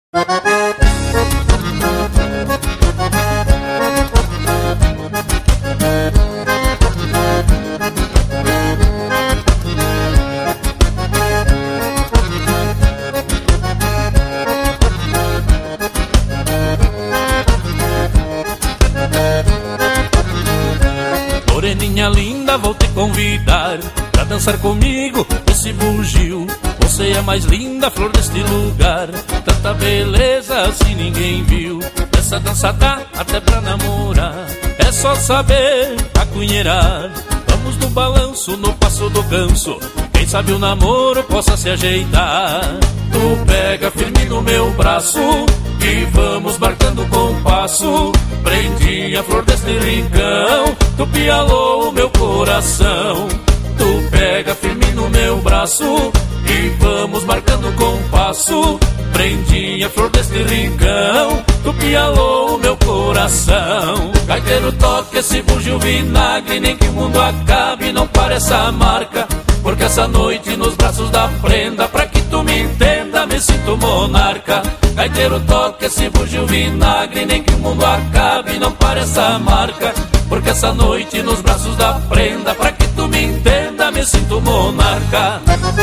Moreninha linda, vou te convidar pra dançar comigo esse bugio. Você é mais linda, flor deste lugar, tanta beleza assim ninguém viu. Essa dança dá até pra namorar, é só saber acunheirar. Vamos no balanço, no passo do ganso, quem sabe o namoro possa se ajeitar. Tu pega firme no meu braço e vamos marcando compasso. Prendi a flor deste rincão, tu pialou o meu coração. Tu pega firme no meu braço e vamos marcando compasso. Prendi a flor deste rincão, tu pialou o meu coração. Gaiteiro, toca esse bugio vinagre, nem que o mundo acabe, não para essa marca. Porque essa noite nos braços da prenda, pra que tu me entenda, me sinto monarca. Gaiteiro, toca esse bugio vinagre, nem que o mundo acabe, não para essa marca. Porque essa noite nos braços da prenda, pra que tu me entenda, me sinto monarca.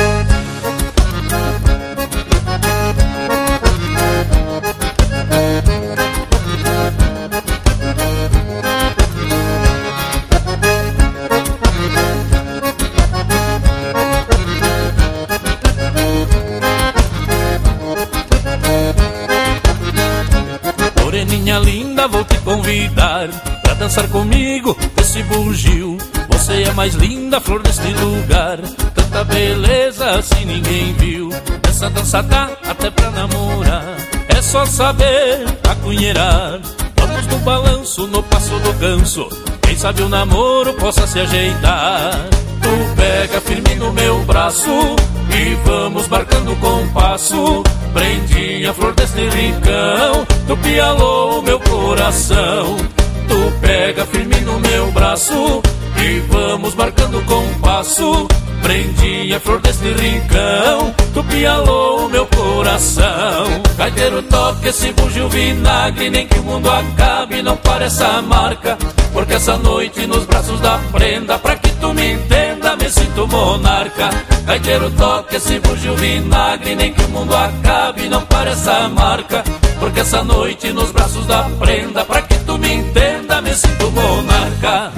Moreninha linda, vou te convidar pra dançar comigo esse bugio. Você é mais linda, flor deste lugar, tanta beleza assim ninguém viu. Essa dança dá até pra namorar, é só saber acunheirar. Vamos no balanço, no passo do ganso, quem sabe o namoro possa se ajeitar. Tu pega firme no meu braço e vamos marcando compasso. Prendi a flor deste rincão, tu pialou o meu coração. Tu pega firme no meu braço e vamos marcando compasso. Prendi a flor deste rincão, tu pialou o meu coração. Gaiteiro, toca esse bugio vinagre, nem que o mundo acabe, não para essa marca. Porque essa noite nos braços da prenda, pra que tu me entenda, me sinto monarca. Gaiteiro, toca esse bugio vinagre, nem que o mundo acabe, não para essa marca. Porque essa noite nos braços da prenda, pra que tu me entenda, me sinto monarca.